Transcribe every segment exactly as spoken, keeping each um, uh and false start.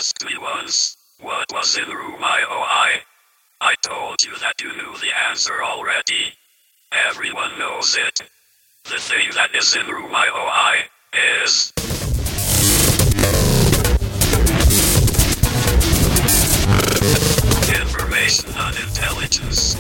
asked me once, what was in room I O I? I told you that you knew the answer already. Everyone knows it. The thing that is in room I O I is... information on intelligence.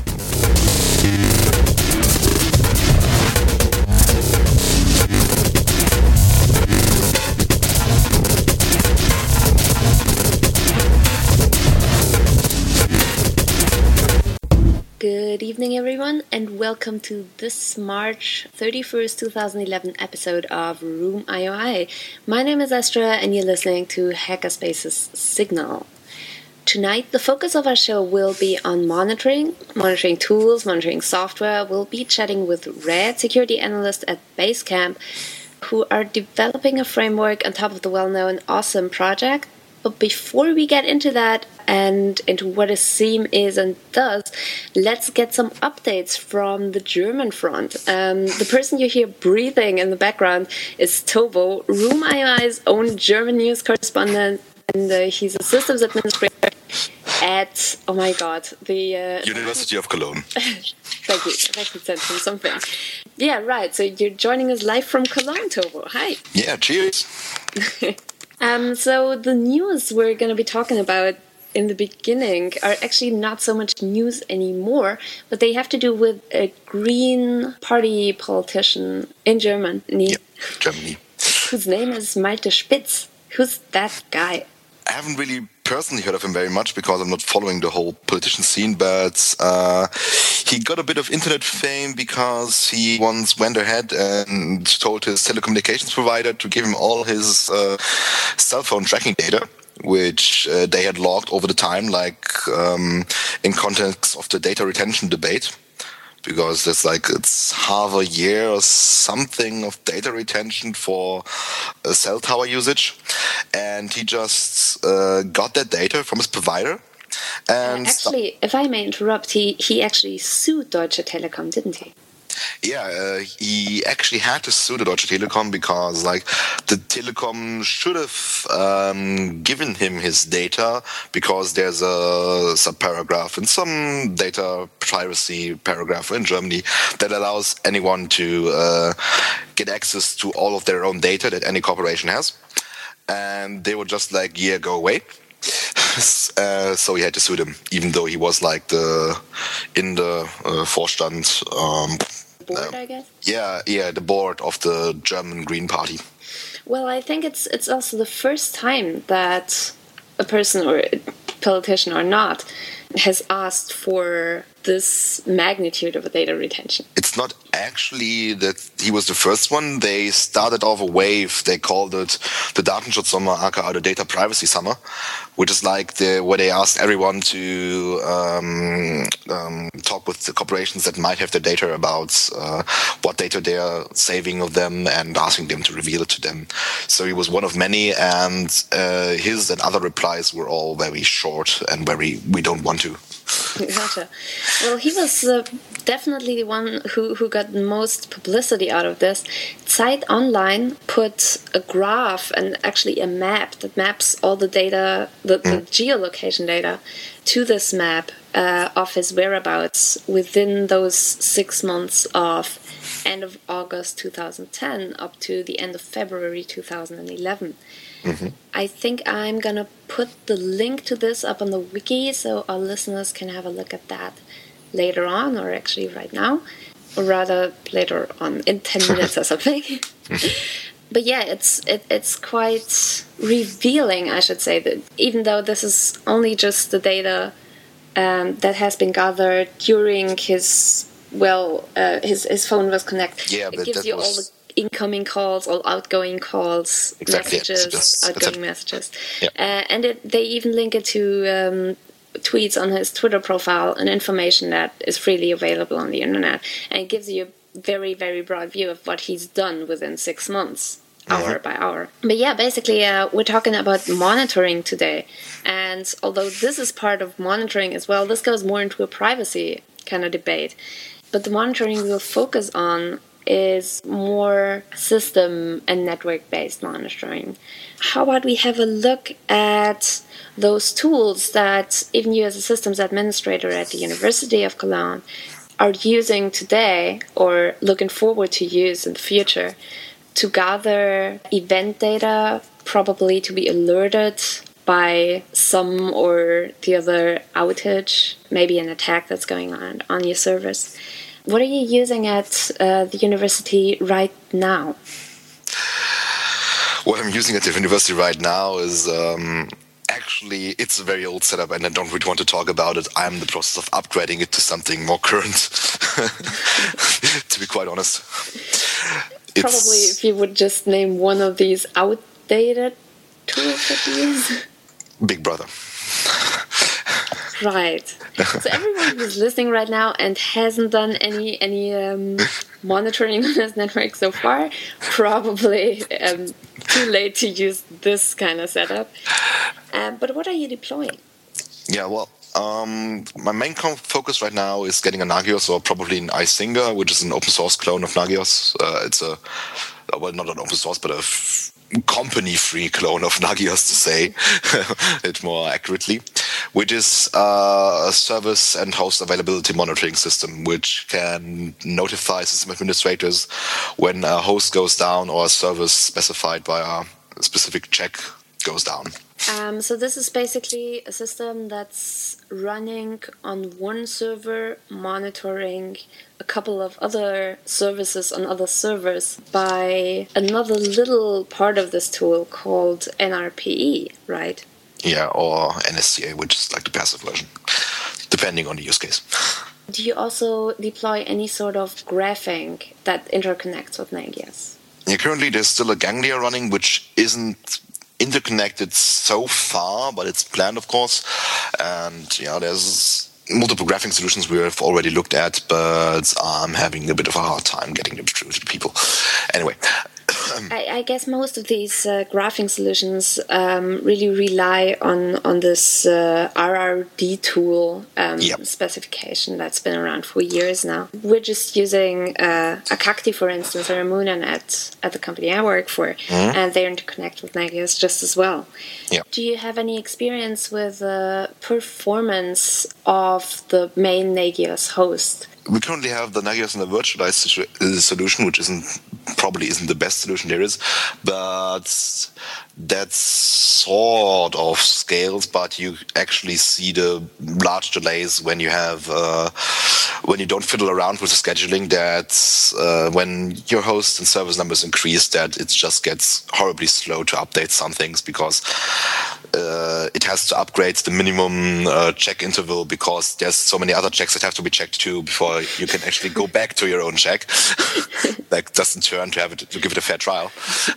Good evening, everyone, and welcome to this March thirty-first, twenty eleven episode of Room I O I. My name is Astra, and you're listening to Hackerspace's Signal. Tonight, the focus of our show will be on monitoring, monitoring tools, monitoring software. We'll be chatting with Red, security analyst at Basecamp, who are developing a framework on top of the well-known Awesome project. But before we get into that and into what a SIEM is and does, let's get some updates from the German front. Um, the person you hear breathing in the background is Tobo, Room I O I's own German news correspondent, and uh, he's a systems administrator at, oh my god, the... Uh, University of Cologne. Thank you. I should send him something. Yeah, right. So you're joining us live from Cologne, Tobo. Hi. Yeah, cheers. um, so the news we're going to be talking about in the beginning are actually not so much news anymore, but they have to do with a Green Party politician in Germany. Yeah, Germany. Whose name is Malte Spitz. Who's that guy? I haven't really personally heard of him very much because I'm not following the whole politician scene, but uh, he got a bit of internet fame because he once went ahead and told his telecommunications provider to give him all his uh, cell phone tracking data, which uh, they had logged over the time, like um, in context of the data retention debate. Because there's like, it's half a year or something of data retention for a cell tower usage. And he just uh, got that data from his provider. And uh, actually, if I may interrupt, he, he actually sued Deutsche Telekom, didn't he? Yeah, uh, he actually had to sue the Deutsche Telekom because, like, the Telekom should have um, given him his data because there's a subparagraph in some data privacy paragraph in Germany that allows anyone to uh, get access to all of their own data that any corporation has. And they were just like, yeah, go away. uh, so he had to sue them, even though he was like the in the uh, Vorstand. Um, Board, I guess? Yeah, yeah, the board of the German Green Party. Well, I think it's it's also the first time that a person, or a politician or not, has asked for this magnitude of a data retention. It's not actually that he was the first one. They started off a wave. They called it the Datenschutzsommer, aka the Data Privacy Summer, which is like the where they asked everyone to um, um, talk with the corporations that might have their data about uh, what data they are saving of them and asking them to reveal it to them. So he was one of many, and uh, his and other replies were all very short and very, we don't want to. Gotcha. Well, he was uh, definitely the one who, who got most publicity out of this. Zeit Online put a graph and actually a map that maps all the data, the, the geolocation data, to this map uh, of his whereabouts within those six months of end of August two thousand ten up to the end of February two thousand eleven. Mm-hmm. I think I'm gonna put the link to this up on the wiki so our listeners can have a look at that later on, or actually right now, or rather later on in ten minutes or something. But yeah, it's it, it's quite revealing, I should say, that even though this is only just the data um, that has been gathered during his well, uh, his his phone was connected. Yeah, it gives you was... all the incoming calls, all outgoing calls, exactly, messages, yeah, just, outgoing messages. Yeah. Uh, and it, they even link it to um, tweets on his Twitter profile and information that is freely available on the internet. And it gives you a very, very broad view of what he's done within six months, mm-hmm. hour by hour. But yeah, basically, uh, we're talking about monitoring today. And although this is part of monitoring as well, this goes more into a privacy kind of debate. But the monitoring we'll focus on is more system and network-based monitoring. How about we have a look at those tools that even you as a systems administrator at the University of Cologne are using today or looking forward to use in the future to gather event data, probably to be alerted by some or the other outage, maybe an attack that's going on on your servers. What are you using at uh, the university right now? What I'm using at the university right now is um, actually, it's a very old setup and I don't really want to talk about it. I'm in the process of upgrading it to something more current, to be quite honest. It's probably if you would just name one of these outdated tools that you use. Big Brother. Right. So everyone who's listening right now and hasn't done any any um, monitoring on this network so far, probably um, too late to use this kind of setup. Uh, but what are you deploying? Yeah, well, um, my main focus right now is getting a Nagios or probably an Icinga, which is an open source clone of Nagios. Uh, it's a, well, not an open source, but a f- company-free clone of Nagios, to say it more accurately, which is uh, a service and host availability monitoring system, which can notify system administrators when a host goes down or a service specified by a specific check goes down. Um, so this is basically a system that's running on one server, monitoring a couple of other services on other servers by another little part of this tool called N R P E, right? Yeah, or N S C A, which is like the passive version, depending on the use case. Do you also deploy any sort of graphing that interconnects with Nagios? Yeah, currently there's still a Ganglia running, which isn't interconnected so far, but it's planned, of course. And yeah, there's multiple graphing solutions we have already looked at, but I'm having a bit of a hard time getting them through to people. Anyway. I, I guess most of these uh, graphing solutions um, really rely on on this uh, R R D tool um, yep. specification that's been around for years now. We're just using uh, Akakti, for instance, or Amunan at, at the company I work for, mm-hmm. and they interconnect with Nagios just as well. Yep. Do you have any experience with the uh, performance of the main Nagios host? We currently have the Nagios in a virtualized situ- solution, which isn't probably isn't the best solution there is, but that sort of scales. But you actually see the large delays when you have uh, when you don't fiddle around with the scheduling. That uh, when your host and service numbers increase, that it just gets horribly slow to update some things because uh, it has to upgrade the minimum uh, check interval because there's so many other checks that have to be checked too before you can actually go back to your own check. Like doesn't turn to have it to give it a fair trial.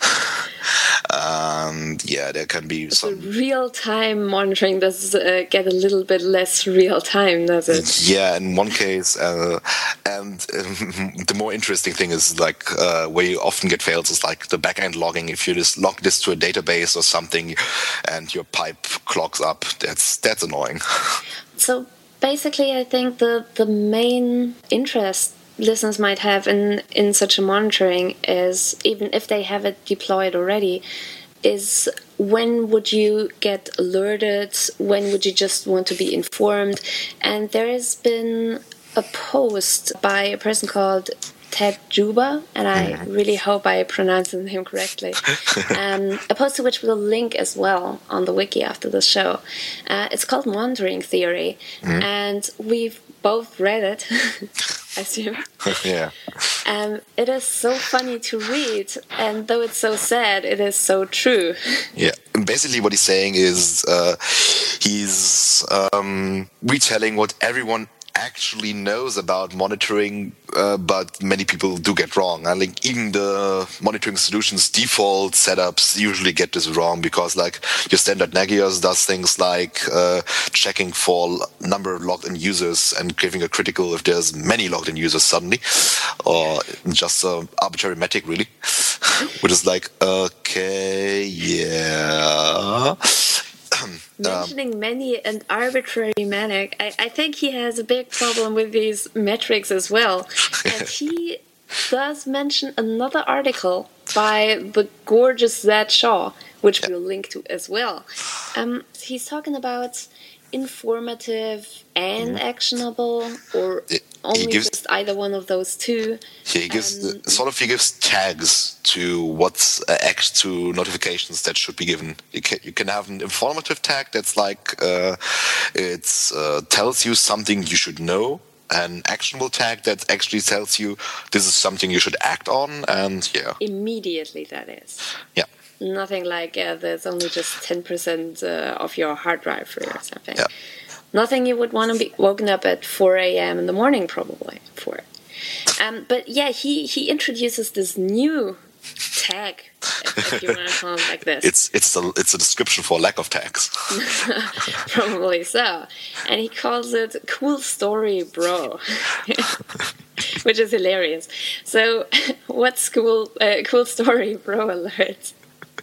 Um, yeah, there can be some so real-time monitoring does uh, get a little bit less real-time, does it? Yeah, in one case, uh, and um, the more interesting thing is like uh, where you often get fails is like the back-end logging. If you just log this to a database or something, and your pipe clogs up, that's that's annoying. So basically, I think the the main interest listeners might have in, in such a monitoring is, even if they have it deployed already, is when would you get alerted, when would you just want to be informed. And there has been a post by a person called Ted Juba, and I really hope I pronounced his name correctly, um, a post to which we'll link as well on the wiki after the show. Uh, it's called Monitoring Theory, mm-hmm. and we've both read it, I assume. Yeah. Um, it is so funny to read, and though it's so sad, it is so true. Yeah. Basically what he's saying is uh, he's um, retelling what everyone actually knows about monitoring, uh, but many people do get wrong. I think even the monitoring solutions default setups usually get this wrong because, like, your standard Nagios does things like uh, checking for number of logged in users and giving a critical if there's many logged in users suddenly, or just an arbitrary metric, really, which is like, okay, yeah. Mentioning um, many and arbitrary manic, I, I think he has a big problem with these metrics as well. And he does mention another article by the gorgeous Zed Shaw, which we'll link to as well. Um, he's talking about informative and actionable, or It- he only gives- just either one of those two. He gives Um, the, sort of he gives tags to what's uh, act to notifications that should be given. You can you can have an informative tag that's like uh, it uh, tells you something you should know. An actionable tag that actually tells you this is something you should act on, and yeah, Immediately, that is. yeah, Nothing like uh, there's only just ten percent uh, of your hard drive free or something. Yeah. Nothing you would want to be woken up at four a.m. in the morning probably for. Um, but yeah, he, he introduces this new tag, if, if you want to call it like this. it's it's a it's a description for lack of tags. Probably so. And he calls it Cool Story Bro, which is hilarious. So what's cool, uh, cool Story Bro alert?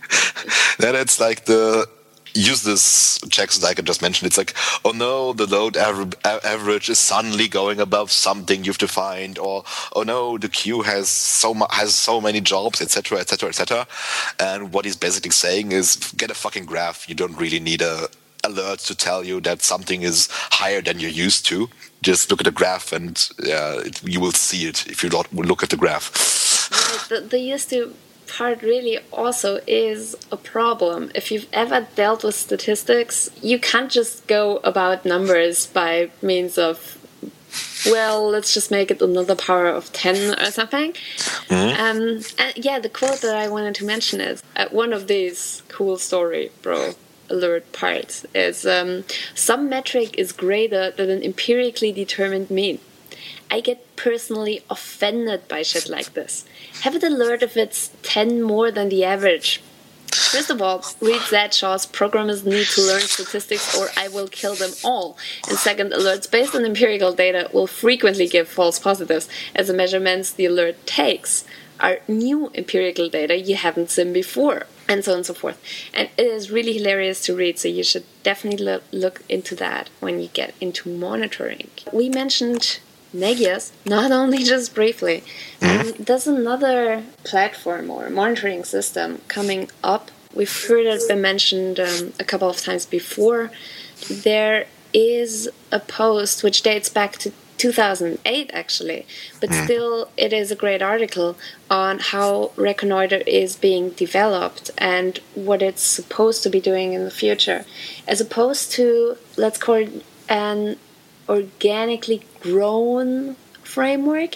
Then it's like the use this checks like I just mentioned. It's like, oh no, the load aver- average is suddenly going above something you've defined, or oh no, the queue has so mu- has so many jobs, et cetera, et cetera, et cetera. And what he's basically saying is, get a fucking graph. You don't really need a alert to tell you that something is higher than you're used to. Just look at the graph, and uh, it, you will see it if you don't look at the graph. The, the used to part really also is a problem. If you've ever dealt with statistics, you can't just go about numbers by means of, well, let's just make it another power of ten or something. Mm-hmm. Um, and yeah, the quote that I wanted to mention is, uh, one of these cool story, bro, alert parts is, um, some metric is greater than an empirically determined mean. I get personally offended by shit like this. Have it alert if it's ten more than the average. First of all, read Zed Shaw's programmers need to learn statistics or I will kill them all. And second, alerts based on empirical data will frequently give false positives, as the measurements the alert takes are new empirical data you haven't seen before, and so on and so forth. And it is really hilarious to read, so you should definitely lo- look into that when you get into monitoring. We mentioned Negias, not only just briefly. Um, there's another platform or monitoring system coming up. We've heard it been mentioned um, a couple of times before. There is a post which dates back to two thousand eight, actually, but still it is a great article on how Reconnoiter is being developed and what it's supposed to be doing in the future, as opposed to, let's call it an organically grown framework.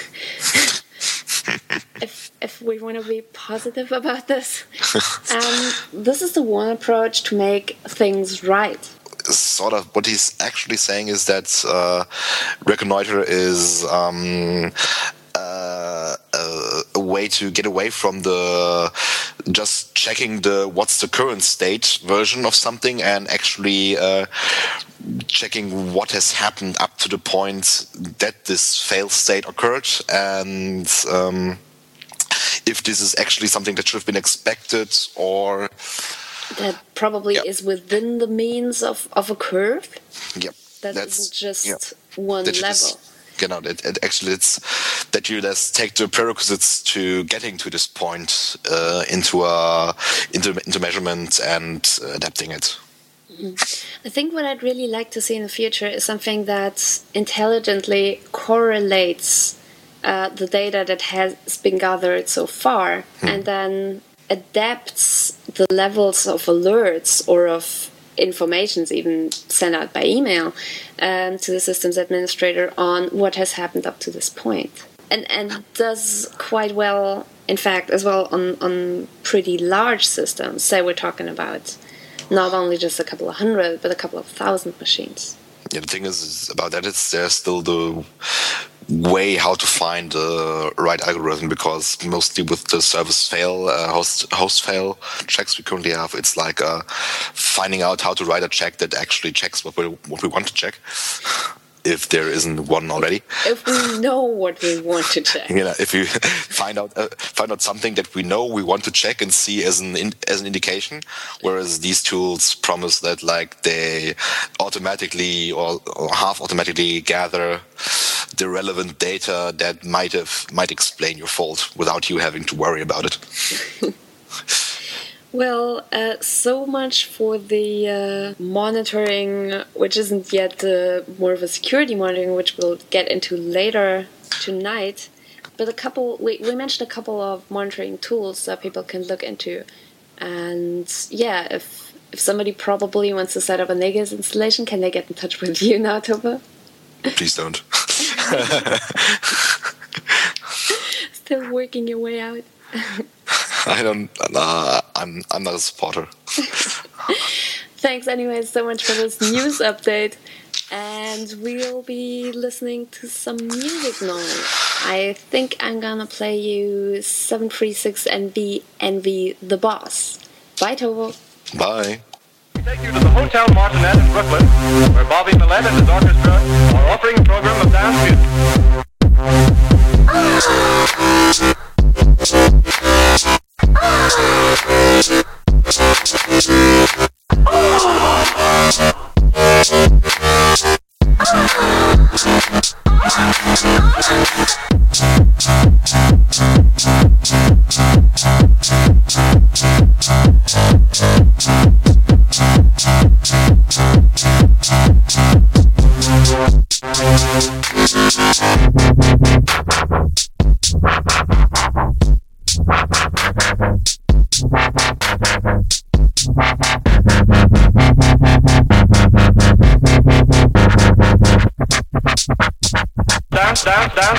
if if we want to be positive about this, um, this is the one approach to make things right. Sort of what he's actually saying is that uh, Reconnoiter is um, uh, a, a way to get away from the just checking the what's the current state version of something, and actually uh, checking what has happened up to the point that this fail state occurred, and um, if this is actually something that should have been expected, or that probably yep. is within the means of, of a curve. Yep. That That's, isn't just yep. one that level. Just, you know, it, it actually it's that you just take the prerequisites to getting to this point uh, into a into, into measurement and uh, adapting it. I think what I'd really like to see in the future is something that intelligently correlates uh, the data that has been gathered so far, hmm. and then adapts the levels of alerts or of informations even sent out by email um, to the systems administrator on what has happened up to this point. And and does quite well, in fact, as well on, on pretty large systems. Say we're talking about not only just a couple of hundred, but a couple of thousand machines. Yeah, the thing is about that, it's there's still the way how to find the right algorithm, because mostly with the service fail, uh, host host fail checks we currently have, it's like uh, finding out how to write a check that actually checks what we what we want to check, if there isn't one already. If we know what we want to check. You know, if you find out uh, find out something that we know we want to check and see as an in, as an indication, whereas these tools promise that like they automatically or, or half automatically gather the relevant data that might have might explain your fault without you having to worry about it. Well, uh, so much for the uh, monitoring, which isn't yet uh, more of a security monitoring, which we'll get into later tonight. But a couple, we, we mentioned a couple of monitoring tools that people can look into. And yeah, if if somebody probably wants to set up a Nagios installation, can they get in touch with you now, Topher? Please don't. Still working your way out. I don't. Uh, I'm. I'm not a supporter. Thanks, anyway, so much for this news update, and we'll be listening to some music now. I think I'm gonna play you seven three six N B Envy the Boss. Bye, Topher. Bye. We take you to the Hotel Martinet in Brooklyn, where Bobby Millett and his orchestra are offering a program of dance music. Dance, dance, dance,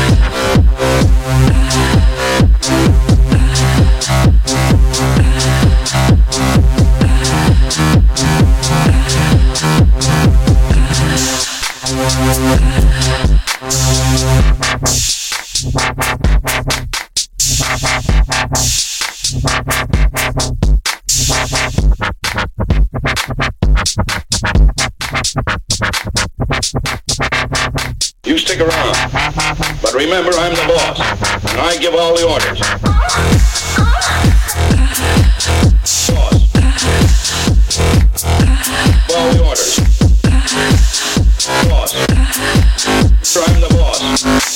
You stick around, but remember I'm the boss, and I give all the orders. Boss. All the orders. Boss. I'm the boss.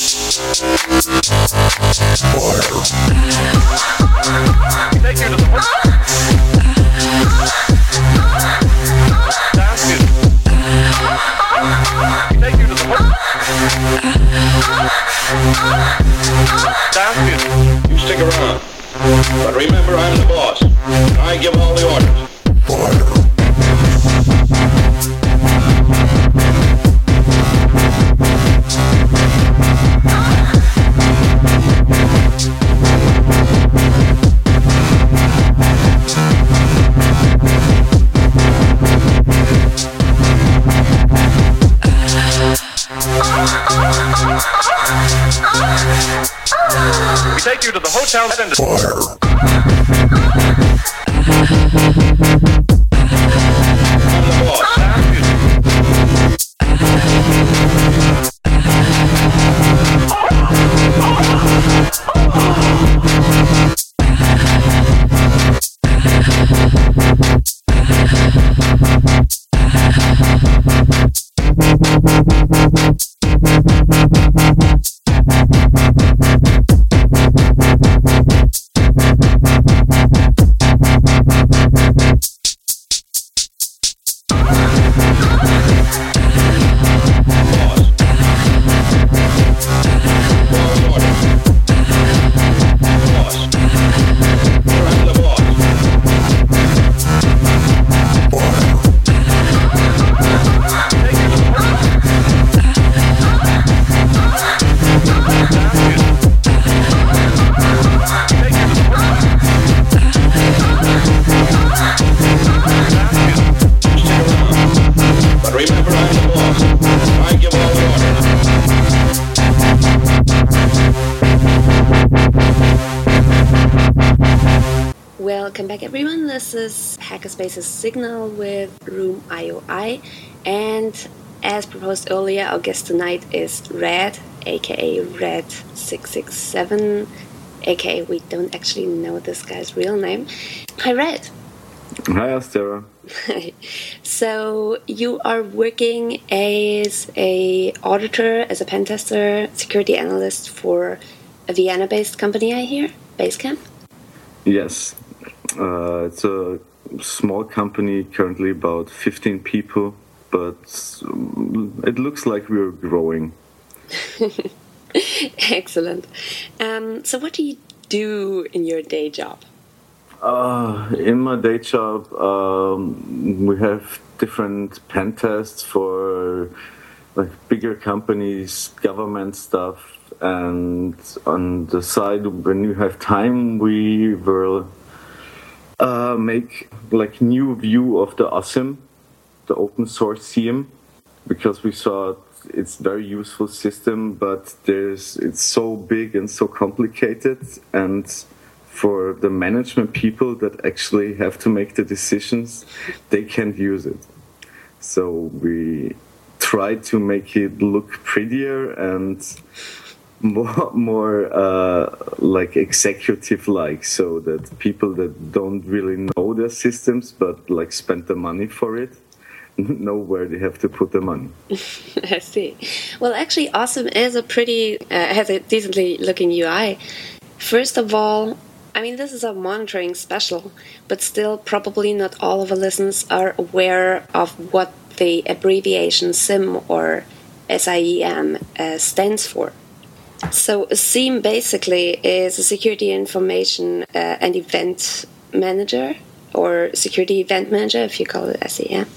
Order. Take you to the dance music. Take you to the dance music. You stick around, but remember I'm the boss, and I give all the orders. Order. We take you to the hotel and fire. Welcome back, everyone. This is Hackerspace's Signal with Room I O I, and as proposed earlier, our guest tonight is Red, aka Red six six seven, aka we don't actually know this guy's real name. Hi, Red. Hi, Astera. So you are working as a auditor, as a pen tester, security analyst for a Vienna-based company, I hear, Basecamp? Yes. Uh, it's a small company, currently about fifteen people, but it looks like we're growing. Excellent. Um, so what do you do in your day job? Uh, in my day job, um, we have different pen tests for like bigger companies, government stuff, and on the side, when you have time, we will uh, make like new view of the O S I M, the open source C I M, because we saw it's very useful system, but there's it's so big and so complicated, and for the management people that actually have to make the decisions, they can't use it. So we try to make it look prettier and more, more uh, like executive-like, so that people that don't really know their systems but like spend the money for it know where they have to put the money. I see. Well, actually, O S I M is a pretty uh, has a decently looking U I. First of all, I mean, this is a monitoring special, but still probably not all of the listeners are aware of what the abbreviation S I M or S I E M uh, stands for. So a S I E M basically is a security information uh, and event manager, or security event manager if you call it S I E M.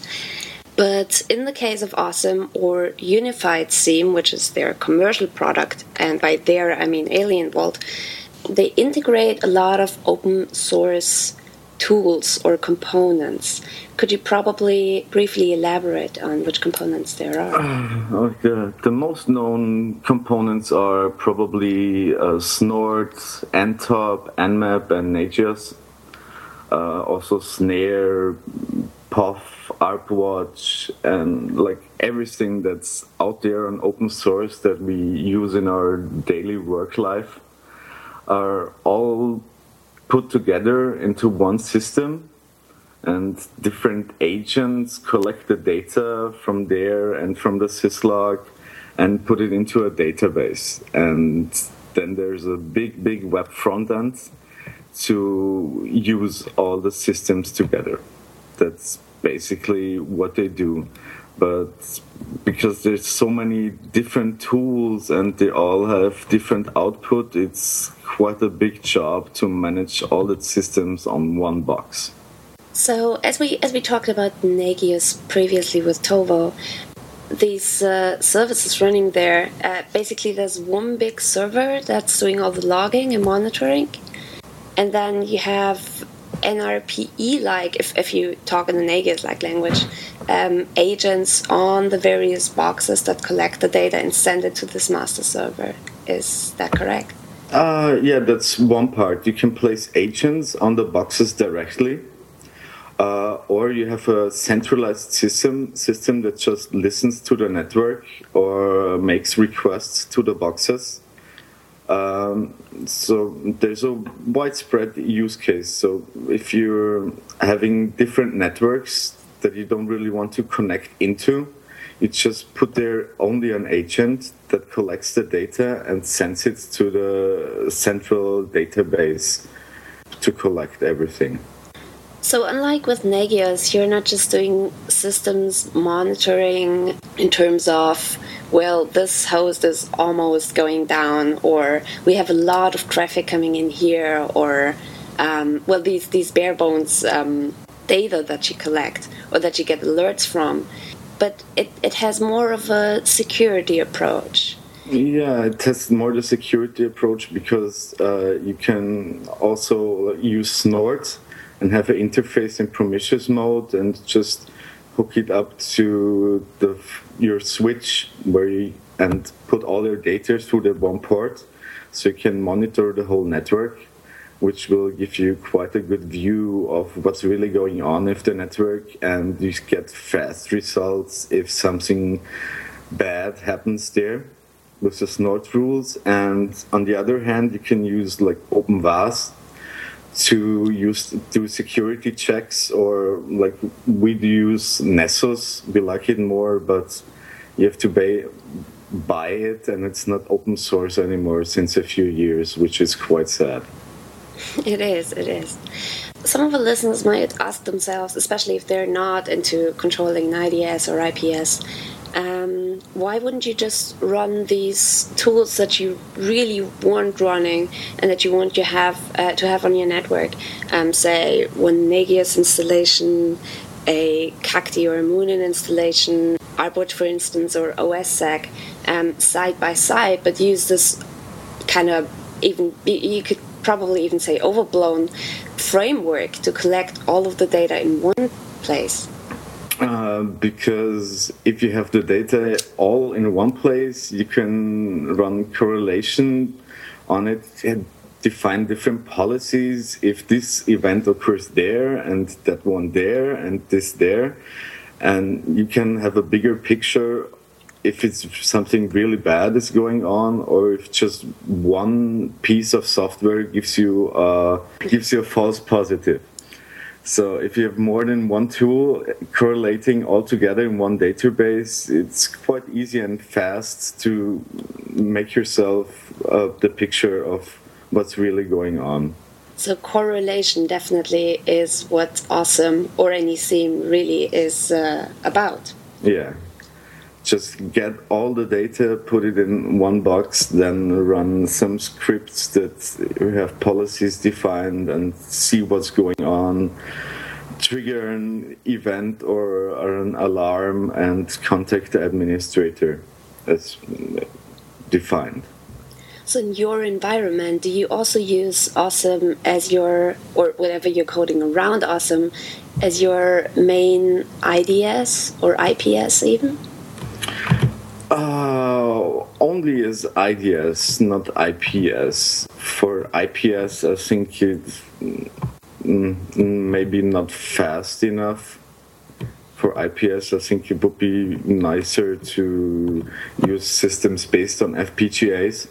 But in the case of O S I M or Unified S I E M, which is their commercial product, and by there I mean Alien Vault, they integrate a lot of open source tools or components. Could you probably briefly elaborate on which components there are? Uh, okay. The most known components are probably uh, Snort, N top, Nmap, and Nagios. Uh, also Snare, P O F, ARPWatch, and like everything that's out there on open source that we use in our daily work life are all put together into one system, and different agents collect the data from there and from the syslog and put it into a database. And then there's a big, big web front end to use all the systems together. That's basically what they do. But because there's so many different tools and they all have different output, it's quite a big job to manage all the systems on one box. So as we as we talked about Nagios previously with Tovo, these uh, services running there, uh, basically there's one big server that's doing all the logging and monitoring, and then you have N R P E-like, if, if you talk in the Nagios-like language, um, agents on the various boxes that collect the data and send it to this master server. Is that correct? Uh, yeah, that's one part. You can place agents on the boxes directly, uh, or you have a centralized system system that just listens to the network or makes requests to the boxes. Um, so there's a widespread use case. So if you're having different networks that you don't really want to connect into, you just put there only an agent that collects the data and sends it to the central database to collect everything. So unlike with Nagios, you're not just doing systems monitoring in terms of, well, this host is almost going down, or we have a lot of traffic coming in here, or, um, well, these, these bare bones um, data that you collect or that you get alerts from. But it, it has more of a security approach. Yeah, it has more the security approach because uh, you can also use Snort and have an interface in Prometheus mode and just hook it up to the your switch where you, and put all your data through the one port, so you can monitor the whole network, which will give you quite a good view of what's really going on with the network, and you get fast results if something bad happens there with the Snort rules. And on the other hand, you can use like OpenVAS to use do security checks, or like we use Nessus. We like it more, but you have to buy buy it, and it's not open source anymore since a few years, which is quite sad. It is, it is. Some of the listeners might ask themselves, especially if they're not into controlling I D S or I P S, um, why wouldn't you just run these tools that you really want running and that you want to have uh, to have on your network? Um, say one Nagios installation, a Cacti or a Moonin installation, Arbot, for instance, or O S sec, um, side by side, but use this kind of even, you could probably even say overblown framework to collect all of the data in one place. Uh, because if you have the data all in one place, you can run correlation on it and define different policies. If this event occurs there and that one there and this there, and you can have a bigger picture if it's something really bad is going on, or if just one piece of software gives you uh, gives you a false positive. So if you have more than one tool correlating all together in one database, it's quite easy and fast to make yourself uh, the picture of what's really going on. So correlation definitely is what Awesome or any theme really is uh, about. Yeah. Just get all the data, put it in one box, then run some scripts that have policies defined and see what's going on, trigger an event or, or an alarm and contact the administrator as defined. So in your environment, do you also use Awesome as your, or whatever you're coding around Awesome, as your main I D S or I P S even? Uh, only as I D S, not I P S. For I P S, I think it's mm, maybe not fast enough. For I P S, I think it would be nicer to use systems based on F P G As.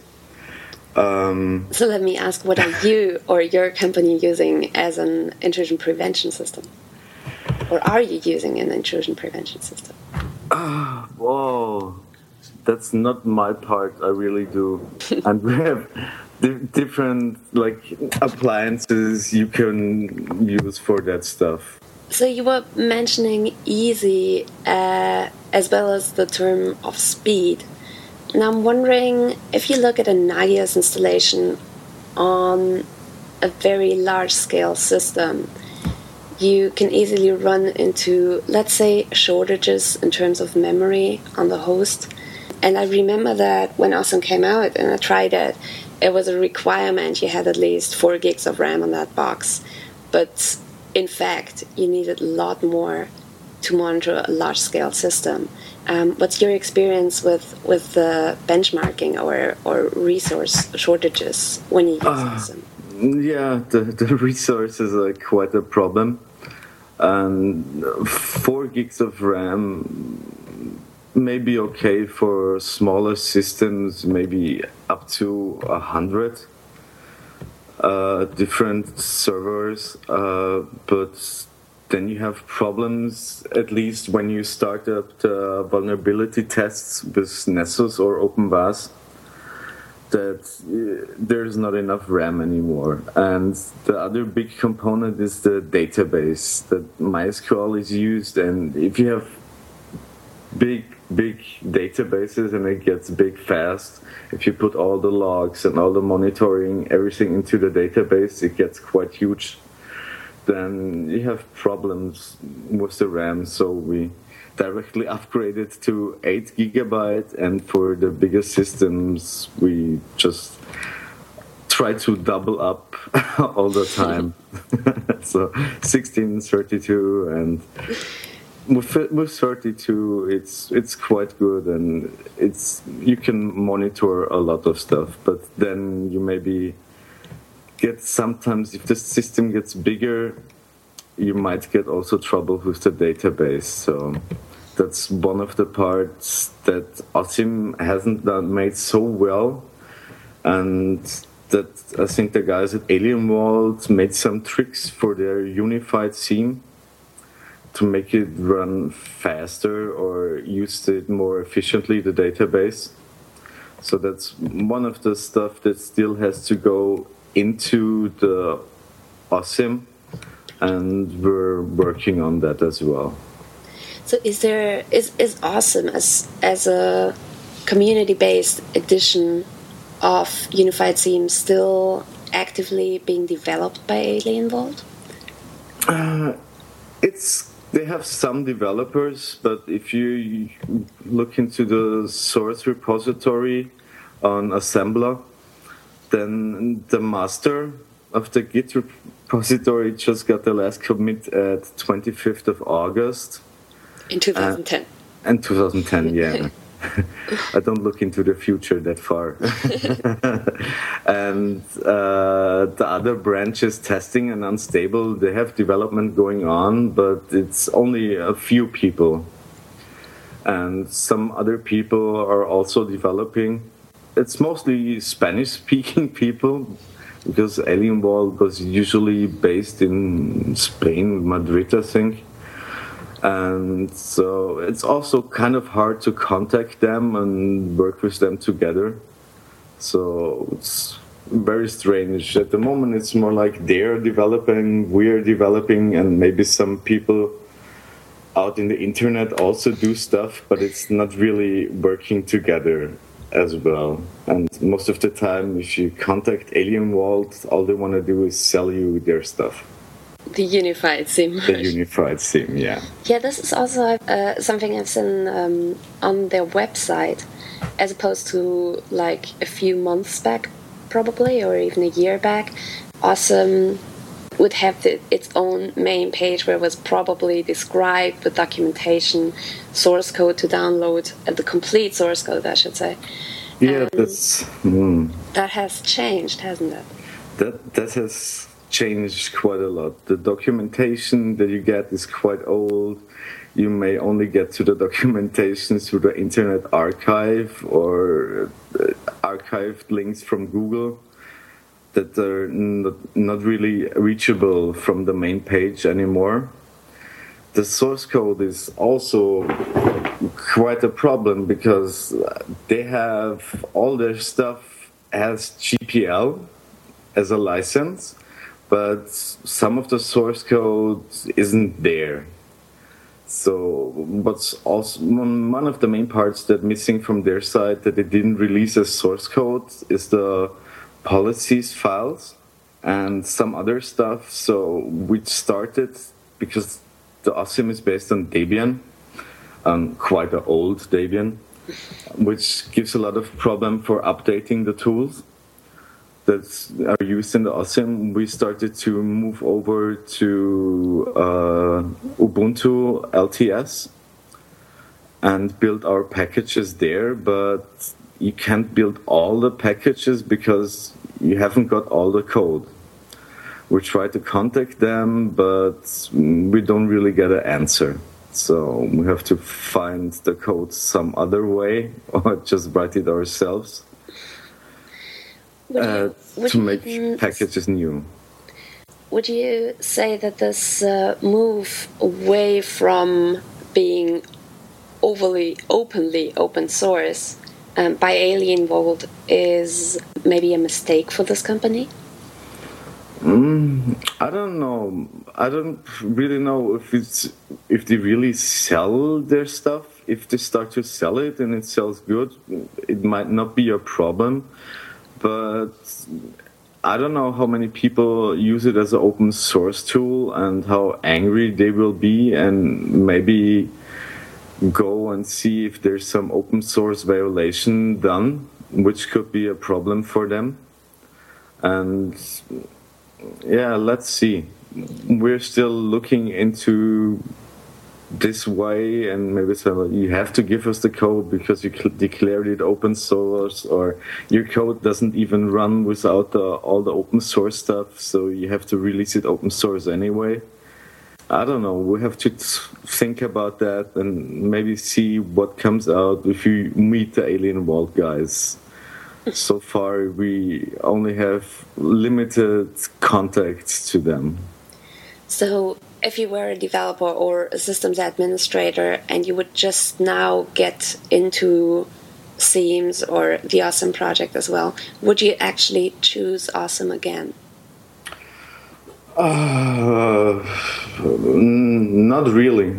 Um, so let me ask, what are you or your company using as an intrusion prevention system? Or are you using an intrusion prevention system? Uh, whoa. That's not my part. I really do. And we have di- different like appliances you can use for that stuff. So you were mentioning easy uh, as well as the term of speed. Now I'm wondering if you look at a Nagios installation on a very large-scale system, you can easily run into, let's say, shortages in terms of memory on the host. And I remember that when Awesome came out and I tried it, it was a requirement. You had at least four gigs of RAM on that box. But in fact, you needed a lot more to monitor a large-scale system. Um, what's your experience with, with the benchmarking or, or resource shortages when you use uh, Awesome? Yeah, the, the resources are quite a problem. And four gigs of RAM may be okay for smaller systems, maybe up to a hundred uh, different servers, uh, but then you have problems, at least when you start up the vulnerability tests with Nessus or OpenVAS, that uh, there's not enough RAM anymore. And the other big component is the database that MySQL is used, and if you have big big databases and it gets big fast, if you put all the logs and all the monitoring, everything into the database, it gets quite huge. Then you have problems with the RAM, so we directly upgraded to eight gigabyte, and for the bigger systems we just try to double up all the time. So sixteen, thirty-two, and With, with thirty-two, it's it's quite good, and it's you can monitor a lot of stuff. But then you maybe get sometimes if the system gets bigger, you might get also trouble with the database. So that's one of the parts that Awesome hasn't done made so well, and that I think the guys at Alienwald made some tricks for their unified theme to make it run faster or use it more efficiently, the database. So that's one of the stuff that still has to go into the OSIM, and we're working on that as well. So is there is is OSIM as as a community-based edition of Unified Theme still actively being developed by Alienwald? Uh, it's they have some developers, but if you look into the source repository on Assembler, then the master of the Git repository just got the last commit at twenty-fifth of August. In twenty ten. Uh, in twenty ten, yeah. I don't look into the future that far. And uh, the other branches, testing and unstable, they have development going on, but it's only a few people. And some other people are also developing. It's mostly Spanish-speaking people, because Alienwald was usually based in Spain, Madrid, I think. And so it's also kind of hard to contact them and work with them together. So it's very strange. At the moment, it's more like they're developing, we're developing, and maybe some people out in the internet also do stuff, but it's not really working together as well. And most of the time, if you contact Alienwald, all they want to do is sell you their stuff. The Unified Theme. The Unified Theme, yeah. Yeah, this is also uh, something I've seen um, on their website, as opposed to like a few months back, probably, or even a year back. Awesome would have the, its own main page where it was probably described with documentation, source code to download, uh, the complete source code, I should say. Yeah, um, that's... Mm. That has changed, hasn't it? That, that has... changed quite a lot. The documentation that you get is quite old. You may only get to the documentation through the Internet Archive or archived links from Google that are not, not really reachable from the main page anymore. The source code is also quite a problem because they have all their stuff as G P L, as a license, but some of the source code isn't there. So what's also one of the main parts that missing from their side that they didn't release as source code is the policies files and some other stuff. So we started, because the OSIM is based on Debian, um, quite an old Debian, which gives a lot of problem for updating the tools that are used in the OSIM. We started to move over to uh, Ubuntu L T S and build our packages there, but you can't build all the packages because you haven't got all the code. We try to contact them, but we don't really get an answer. So we have to find the code some other way or just write it ourselves. Uh, you, to make you, packages new. Would you say that this uh, move away from being overly openly open source um, by Alienwald is maybe a mistake for this company? Mm, I don't know. I don't really know if it's if they really sell their stuff. If they start to sell it and it sells good, it might not be a problem. But I don't know how many people use it as an open source tool and how angry they will be, and maybe go and see if there's some open source violation done, which could be a problem for them. And yeah, let's see. We're still looking into this way, and maybe say, well, you have to give us the code because you declared it open source, or your code doesn't even run without the, all the open source stuff, so you have to release it open source anyway. I don't know. We have to think about that and maybe see what comes out if you meet the Alienwald guys. so far we only have limited contacts to them. So if you were a developer or a systems administrator and you would just now get into Seams or the Awesome project as well, would you actually choose Awesome again? Uh, not really,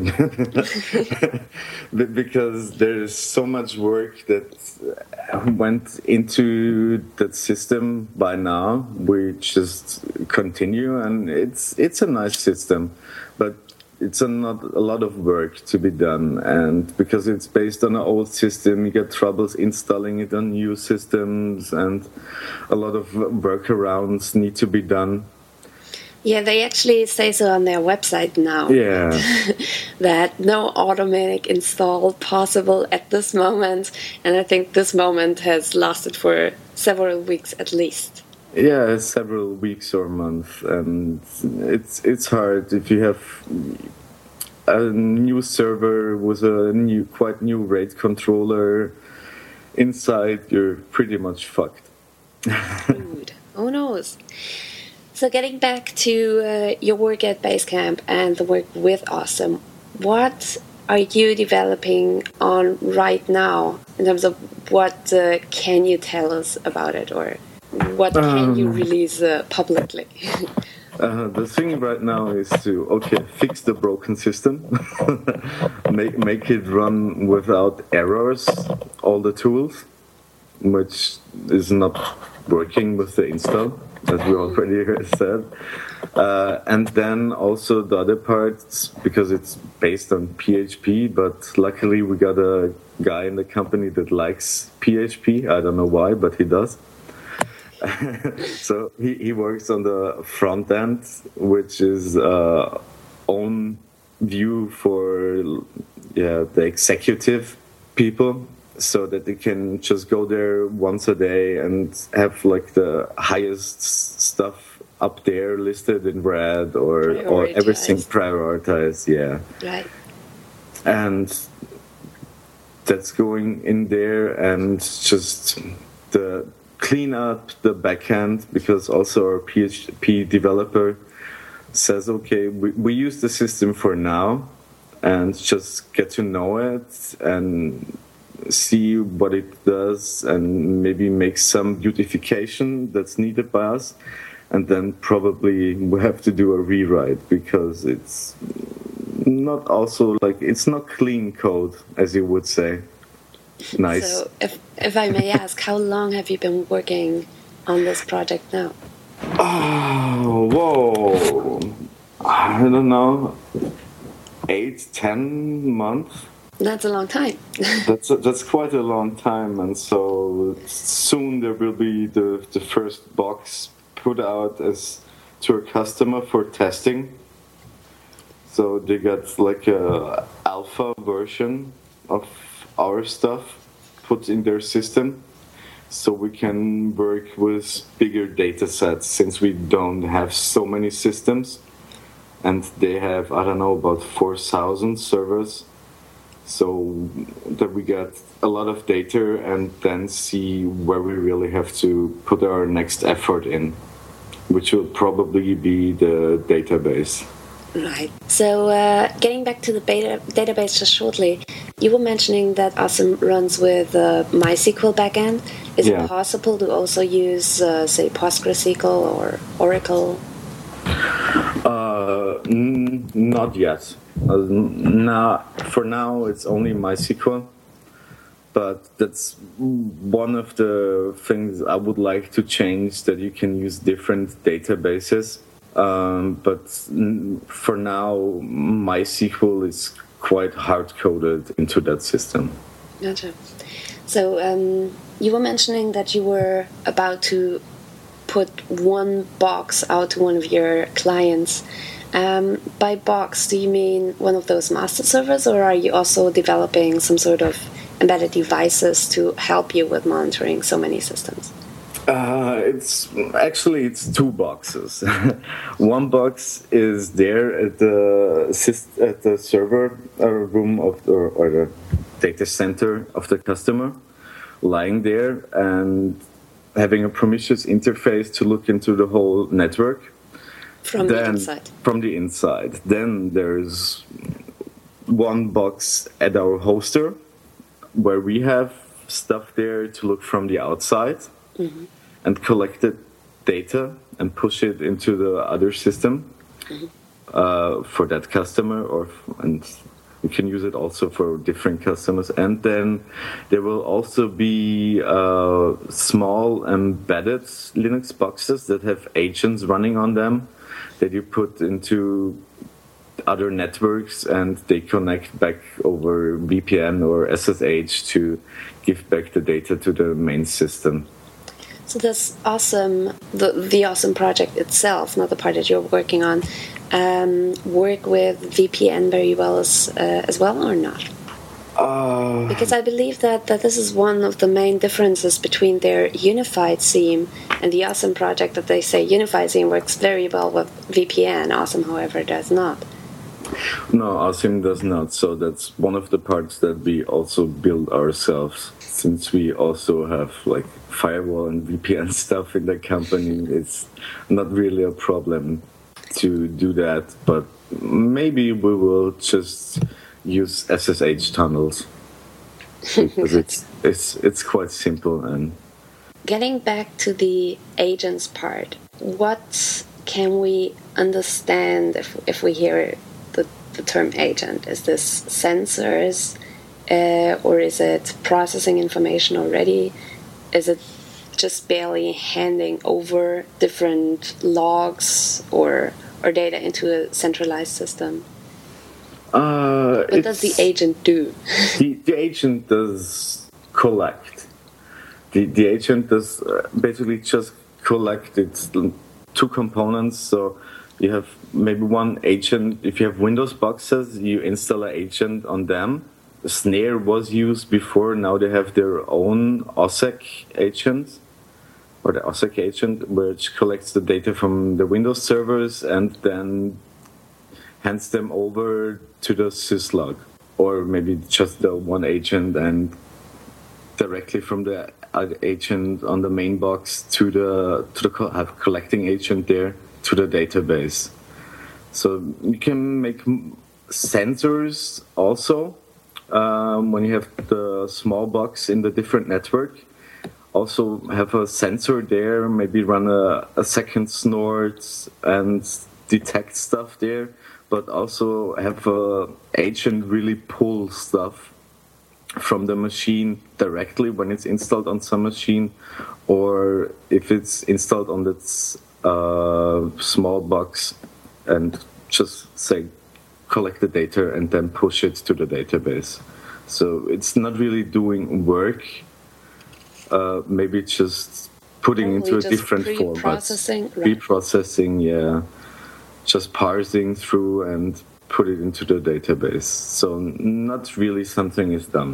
because there's so much work that went into that system by now. We just continue, and it's it's a nice system, but it's a not a lot of work to be done. And because it's based on an old system, you get troubles installing it on new systems, and a lot of workarounds need to be done. Yeah, they actually say so on their website now. Yeah. That no automatic install possible at this moment. And I think this moment has lasted for several weeks at least. Yeah, several weeks or months. And it's it's hard if you have a new server with a new, quite new RAID controller inside, you're pretty much fucked. Dude, who knows? So getting back to uh, your work at Basecamp and the work with Awesome, what are you developing on right now in terms of what uh, can you tell us about it, or what can um, you release uh, publicly? uh, the thing right now is to, okay, fix the broken system, make, make it run without errors, all the tools, which is not working with the install, as we already said. Uh, and then also the other parts, because it's based on P H P, but luckily we got a guy in the company that likes P H P. I don't know why, but he does. So he, he works on the front end, which is uh, own view for yeah the executive people, so that they can just go there once a day and have like the highest stuff up there listed in red, or, or everything prioritized, yeah. Right. And that's going in there, and just the clean up the backend, because also our P H P developer says, okay, we, we use the system for now and just get to know it and see what it does, and maybe make some beautification that's needed by us, and then probably we have to do a rewrite, because it's not also like it's not clean code, as you would say. Nice. So if if I may ask, how long have you been working on this project now? Oh, whoa, I don't know, eight, ten months. That's a long time. that's a, that's quite a long time, and so soon there will be the the first box put out as to a customer for testing. So they got like a alpha version of our stuff put in their system, so we can work with bigger data sets, since we don't have so many systems, and they have, I don't know, about four thousand servers. So that we get a lot of data and then see where we really have to put our next effort in, which will probably be the database. Right. So uh, getting back to the beta database just shortly, you were mentioning that Awesome runs with uh, MySQL backend. Is yeah. it possible to also use, uh, say, PostgreSQL or Oracle? Uh, n- not yet. Uh, now, for now, it's only MySQL, but that's one of the things I would like to change, that you can use different databases. Um, but for now, MySQL is quite hard-coded into that system. Gotcha. So um, you were mentioning that you were about to put one box out to one of your clients. Um, by box, do you mean one of those master servers, or are you also developing some sort of embedded devices to help you with monitoring so many systems? Uh, it's actually it's two boxes. One box is there at the at the server room of the, or the data center of the customer, lying there, and having a promiscuous interface to look into the whole network. From then, the inside. From the inside. Then there's one box at our hoster where we have stuff there to look from the outside mm-hmm. and collect the data and push it into the other system mm-hmm. uh, for that customer, or and you can use it also for different customers. And then there will also be uh, small embedded Linux boxes that have agents running on them that you put into other networks, and they connect back over V P N or S S H to give back the data to the main system. So this awesome, the, the awesome project itself, not the part that you're working on, um, work with V P N very well as, uh, as well or not? Uh, because I believe that, that this is one of the main differences between their unified theme and the awesome project, that they say unified theme works very well with V P N. Awesome, however, does not. No, Awesome does not. So that's one of the parts that we also build ourselves. Since we also have like firewall and V P N stuff in the company, it's not really a problem to do that. But maybe we will just use S S H tunnels because it's it's it's quite simple. And getting back to the agents part, what can we understand if if we hear the, the term agent? Is this sensors, uh, or is it processing information already? Is it just barely handing over different logs or or data into a centralized system? Uh, what does the agent do? the, the agent does collect. The the agent does uh, basically just collect its two components. So you have maybe one agent. If you have Windows boxes, you install an agent on them. The Snare was used before. Now they have their own OSSEC agent, or the OSSEC agent, which collects the data from the Windows servers and then hands them over to the syslog, or maybe just the one agent and directly from the agent on the main box to the to the have collecting agent there to the database. So you can make sensors also um, when you have the small box in the different network. Also have a sensor there, maybe run a, a second snort and detect stuff there, but also have a agent really pull stuff from the machine directly when it's installed on some machine, or if it's installed on this uh, small box, and just say collect the data and then push it to the database. So it's not really doing work. Uh, maybe just putting Probably into a just different format. Pre-processing, right. Pre-processing, yeah. Just parsing through and put it into the database. So not really something is done.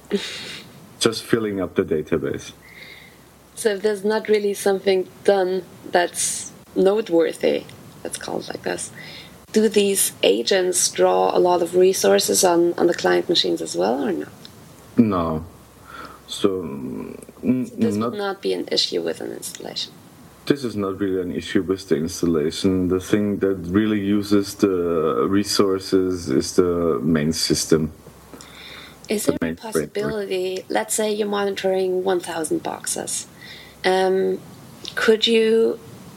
Just filling up the database. So if there's not really something done that's noteworthy, let's call it like this, do these agents draw a lot of resources on, on the client machines as well, or not? No. So, n- so this not, would not be an issue with an installation. This is not really an issue with the installation. The thing that really uses the resources is the main system. Is there a possibility, framework. Let's say you're monitoring one thousand boxes, um, could you,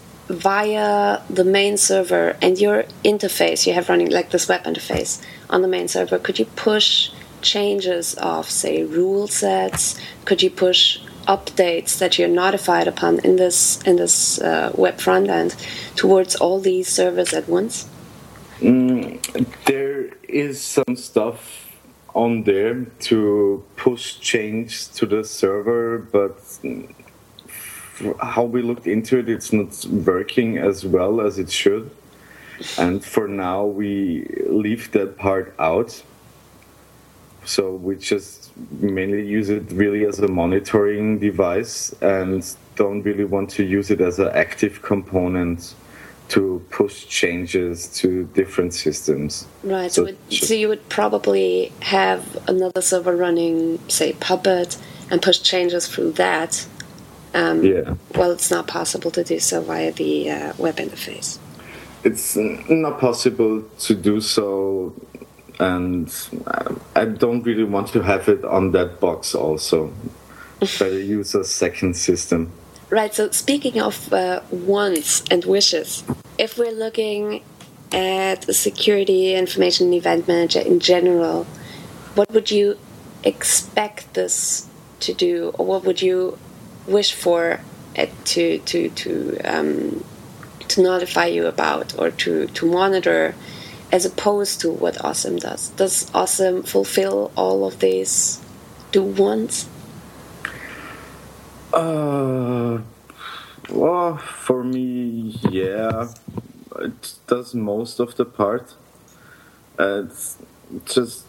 via the main server and your interface you have running, like this web interface on the main server, could you push changes of, say, rule sets? Could you push updates that you're notified upon in this in this uh, web front end towards all these servers at once? Mm, there is some stuff on there to push change to the server, but how we looked into it, it's not working as well as it should. And for now, we leave that part out. So we just mainly use it really as a monitoring device and don't really want to use it as an active component to push changes to different systems. Right, so, so, it, so you would probably have another server running, say, Puppet, and push changes through that, Um, yeah. Well, it's not possible to do so via the uh, web interface. It's not possible to do so, and I don't really want to have it on that box also. Better use a second system. Right, so speaking of uh, wants and wishes, if we're looking at the security information event manager in general, what would you expect this to do, or what would you wish for it to to to um, to notify you about, or to, to monitor, as opposed to what Awesome does? Does Awesome fulfill all of these do wants? Uh, well, for me, yeah, it does most of the part. Uh, it's just,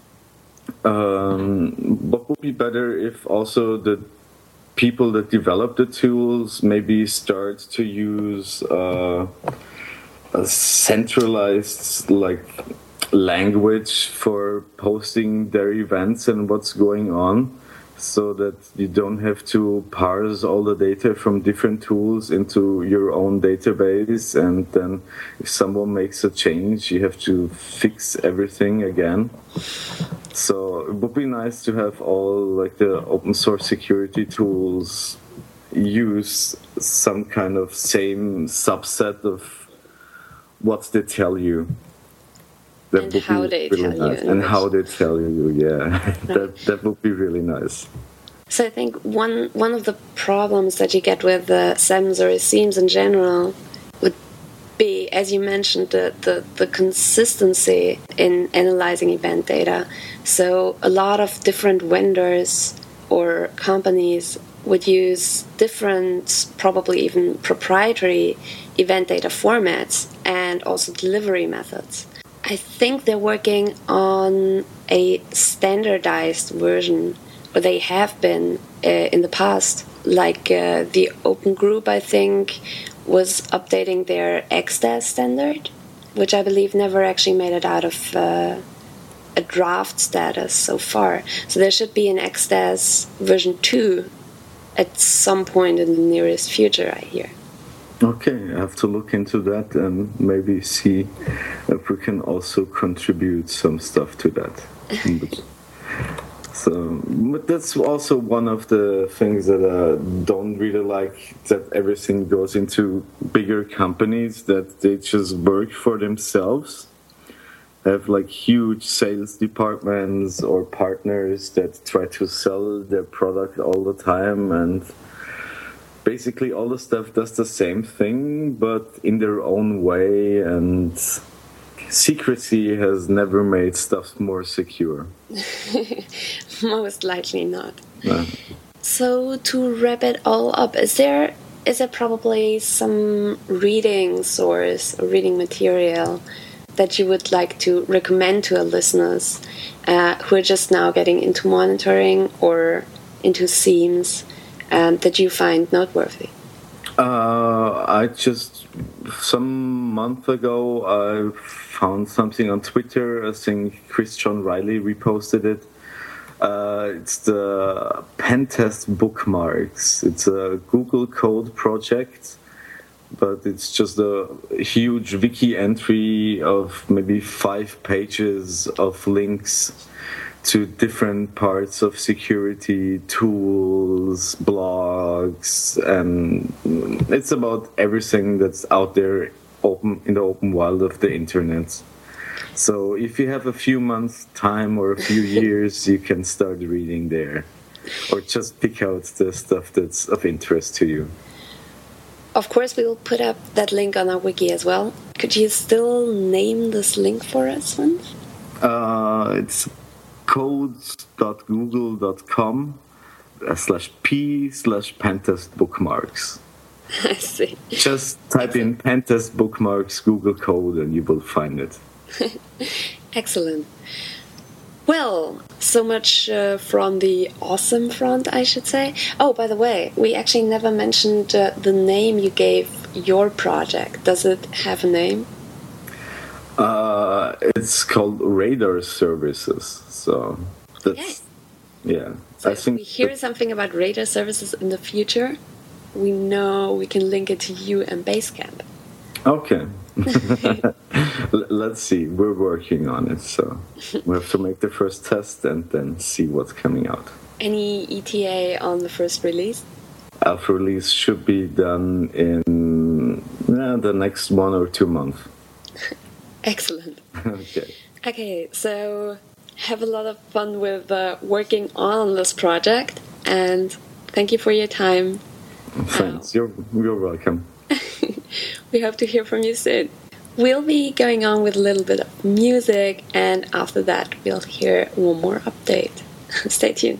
um, what would be better if also the people that develop the tools maybe start to use uh, a centralized, like, language for posting their events and what's going on, so that you don't have to parse all the data from different tools into your own database, and then if someone makes a change, you have to fix everything again. So it would be nice to have all, like, the open source security tools use some kind of same subset of what they tell you. That And would how be they really tell nice. you. And how they tell you, yeah. that that would be really nice. So I think one one of the problems that you get with uh, S E M S or S E A M S in general would be, as you mentioned, the, the, the consistency in analyzing event data. So a lot of different vendors or companies would use different, probably even proprietary event data formats and also delivery methods. I think they're working on a standardized version, or they have been uh, in the past. Like uh, the Open Group, I think, was updating their X D A S standard, which I believe never actually made it out of uh, a draft status so far. So there should be an X D A S version two at some point in the nearest future, I hear. Okay, I have to look into that and maybe see if we can also contribute some stuff to that. So, but that's also one of the things that I don't really like, that everything goes into bigger companies, that they just work for themselves, have like huge sales departments or partners that try to sell their product all the time, and basically all the stuff does the same thing, but in their own way, and secrecy has never made stuff more secure. Most likely not. No. So to wrap it all up, is there is there probably some reading source or reading material that you would like to recommend to our listeners uh, who are just now getting into monitoring or into S E A M S um, that you find noteworthy? Uh, I just, some month ago, I found something on Twitter. I think Christian Riley reposted it. Uh, it's the Pentest Bookmarks. It's a Google Code project, but it's just a huge wiki entry of maybe five pages of links to different parts of security, tools, blogs, and it's about everything that's out there open in the open wild of the internet. So if you have a few months time or a few years, you can start reading there, or just pick out the stuff that's of interest to you. Of course, we will put up that link on our wiki as well. Could you still name this link for us, Hans? Uh, it's codes.google.com slash p slash Pentest bookmarks. I see. Just type in Pentest bookmarks Google Code and you will find it. Excellent. Well, so much uh, from the awesome front, I should say. Oh, by the way, we actually never mentioned uh, the name you gave your project. Does it have a name? Uh, it's called Radar Services. So that's Yes. Yeah, So I if think we hear that- something about radar services in the future, we know we can link it to you and Basecamp. Okay. L- Let's see. We're working on it, so we have to make the first test and then see what's coming out. Any E T A on the first release? Alpha release should be done in yeah, the next one or two months. Excellent. Okay. Okay, so have a lot of fun with uh, working on this project, and thank you for your time. Thanks. You're you're welcome. We hope to hear from you soon. We'll be going on with a little bit of music, and after that, we'll hear one more update. Stay tuned.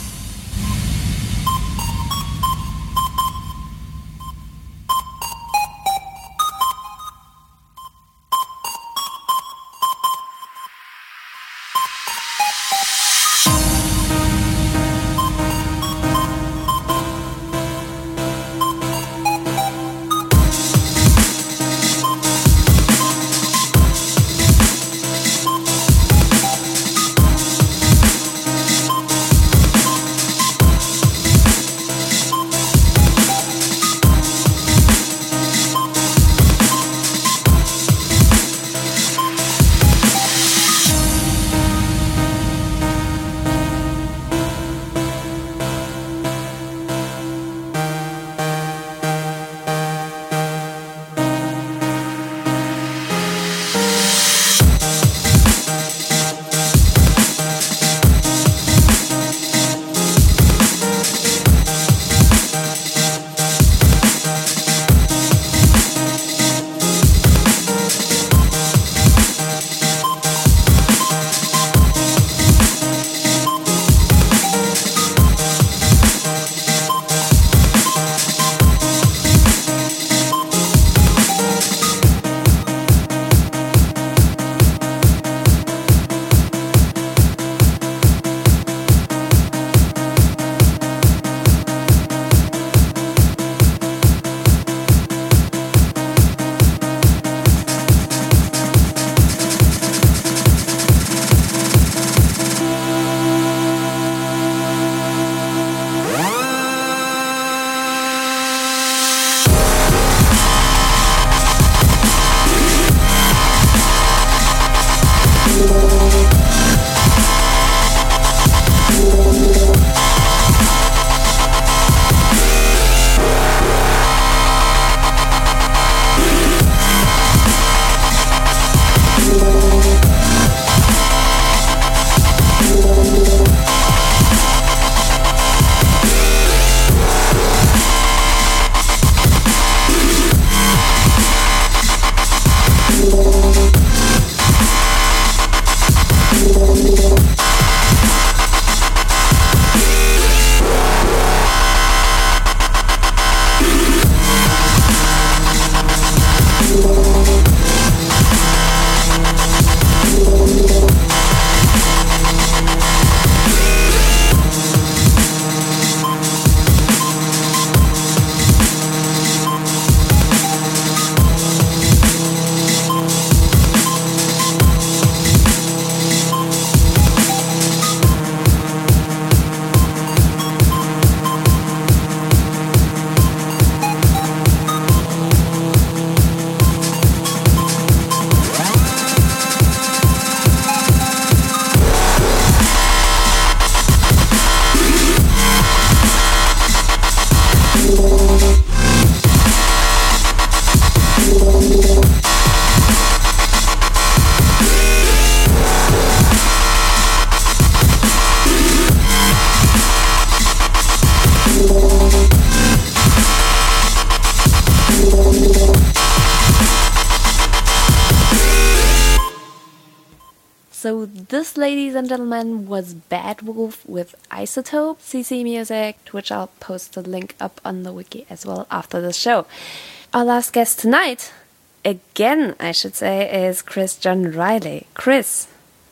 So this, ladies and gentlemen, was Bad Wolf with Isotope C C Music, to which I'll post the link up on the wiki as well after the show. Our last guest tonight, again I should say, is Chris John Riley. Chris.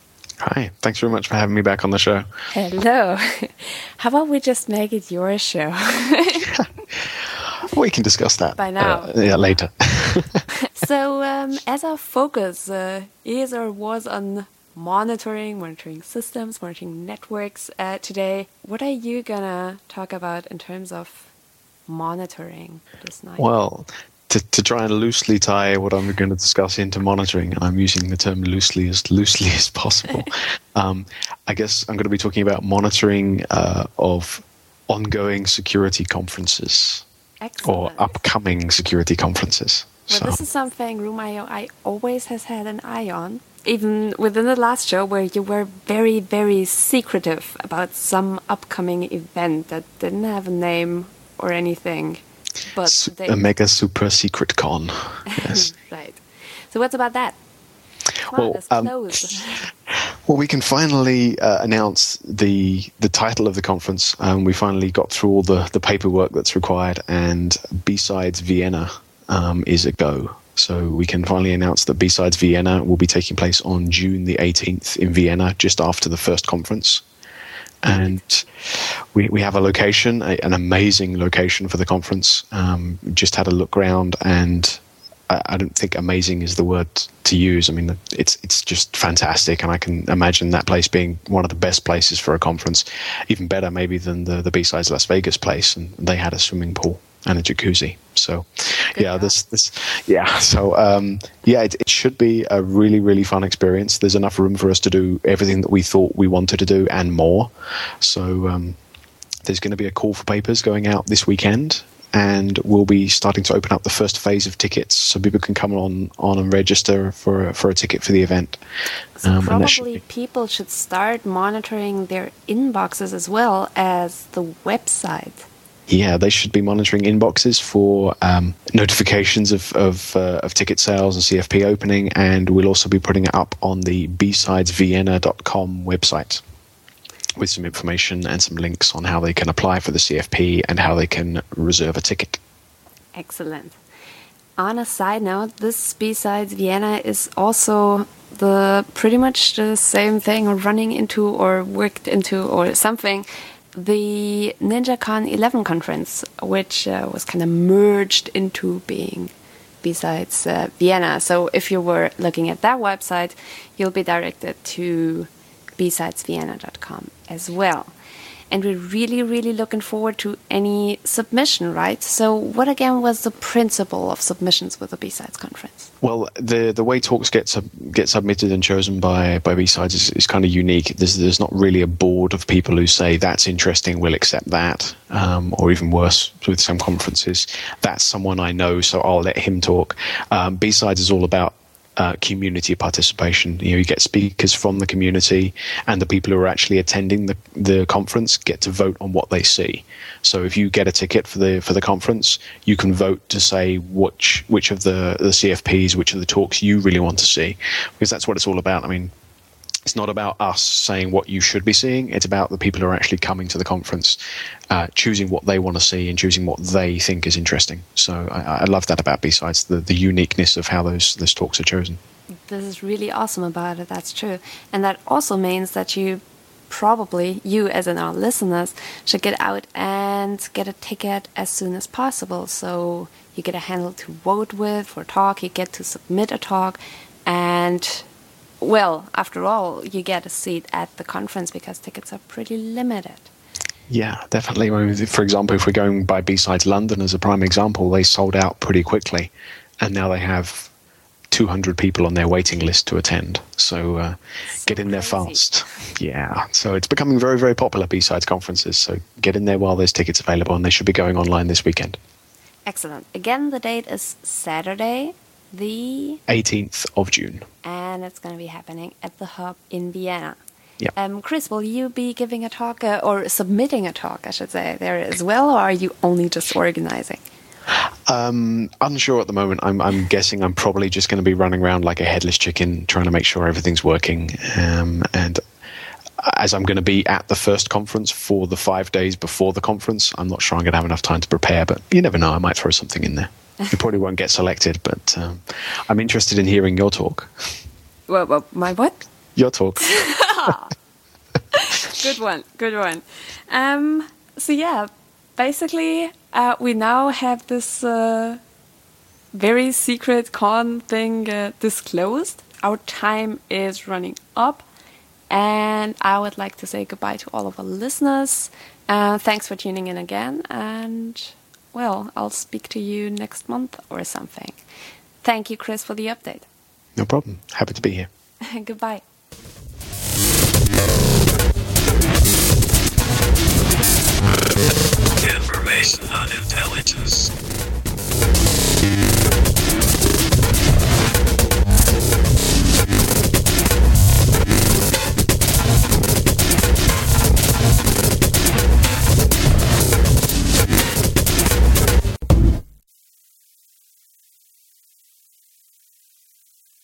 Hi, thanks very much for having me back on the show. Hello. How about we just make it your show? We can discuss that by now. Uh, yeah, later. So, um, as our focus uh, is or was on monitoring, monitoring systems, monitoring networks uh, today. What are you gonna talk about in terms of monitoring this night? Well, to, to try and loosely tie what I'm going to discuss into monitoring, and I'm using the term loosely as loosely as possible, um, I guess I'm going to be talking about monitoring uh, of ongoing security conferences. Excellent. Or upcoming security conferences. Well, so. This is something Room I O I always has had an eye on. Even within the last show, where you were very, very secretive about some upcoming event that didn't have a name or anything. But Su- they... a mega super secret con. Yes. Right. So what's about that? Come well, on, let's um, close. well, we can finally uh, announce the the title of the conference. Um, we finally got through all the, the paperwork that's required, and B-Sides Vienna um, is a go. So we can finally announce that B-Sides Vienna will be taking place on June the eighteenth in Vienna, just after the first conference. And we we have a location, a, an amazing location for the conference. Um, just had a look around, and I, I don't think amazing is the word to use. I mean, it's it's just fantastic, and I can imagine that place being one of the best places for a conference, even better maybe than the, the B-Sides Las Vegas place, and they had a swimming pool and a jacuzzi. So, Good yeah, job. this this yeah. So um, yeah, it, it should be a really really fun experience. There's enough room for us to do everything that we thought we wanted to do and more. So um, there's going to be a call for papers going out this weekend, and we'll be starting to open up the first phase of tickets, so people can come on on and register for a, for a ticket for the event. So um, probably should people should start monitoring their inboxes as well as the website. Yeah, they should be monitoring inboxes for um, notifications of of, uh, of ticket sales and C F P opening, and we'll also be putting it up on the b sides vienna dot com website with some information and some links on how they can apply for the C F P and how they can reserve a ticket. Excellent. On a side note, this B-Sides Vienna is also the pretty much the same thing, or running into or worked into or something, the NinjaCon eleven conference, which uh, was kind of merged into being B-Sides uh, Vienna. So if you were looking at that website, you'll be directed to b sides vienna dot com as well. And we're really, really looking forward to any submission, right? So what, again, was the principle of submissions with the B-Sides conference? Well, the the way talks get sub, get submitted and chosen by, by B-Sides is, is kind of unique. There's, there's not really a board of people who say, that's interesting, we'll accept that. Um, or even worse, with some conferences, that's someone I know, so I'll let him talk. Um, B-Sides is all about Uh, community participation. You know, you get speakers from the community, and the people who are actually attending the the conference get to vote on what they see. So if you get a ticket for the for the conference, you can vote to say which which of the the C F Ps, which of the talks you really want to see, because that's what it's all about. I mean, it's not about us saying what you should be seeing. It's about the people who are actually coming to the conference, uh, choosing what they want to see and choosing what they think is interesting. So I, I love that about B-Sides, the, the uniqueness of how those, those talks are chosen. This is really awesome about it, that's true. And that also means that you probably, you as in our listeners, should get out and get a ticket as soon as possible. So you get a handle to vote with for a talk, you get to submit a talk, and... well, after all, you get a seat at the conference because tickets are pretty limited. Yeah, definitely. I mean, for example, if we're going by B-Sides London as a prime example, they sold out pretty quickly, and now they have two hundred people on their waiting list to attend. So, uh, so get in crazy. there fast. Yeah, so it's becoming very, very popular, B-Sides conferences. So get in there while there's tickets available, and they should be going online this weekend. Excellent. Again, the date is Saturday, the eighteenth of June. And it's going to be happening at the Hub in Vienna. Yep. Um, Chris, will you be giving a talk, uh, or submitting a talk, I should say, there as well, or are you only just organizing? Um, unsure at the moment. I'm, I'm guessing I'm probably just going to be running around like a headless chicken, trying to make sure everything's working. Um, and as I'm going to be at the first conference for the five days before the conference, I'm not sure I'm going to have enough time to prepare, but you never know. I might throw something in there. You probably won't get selected, but um, I'm interested in hearing your talk. Well, well my what? Your talk. Good one, good one. Um, so yeah, basically, uh, we now have this uh, very secret con thing uh, disclosed. our time is running up, and I would like to say goodbye to all of our listeners. Uh, thanks for tuning in again, and well, I'll speak to you next month or something. Thank you, Chris, for the update. No problem. Happy to be here. Goodbye.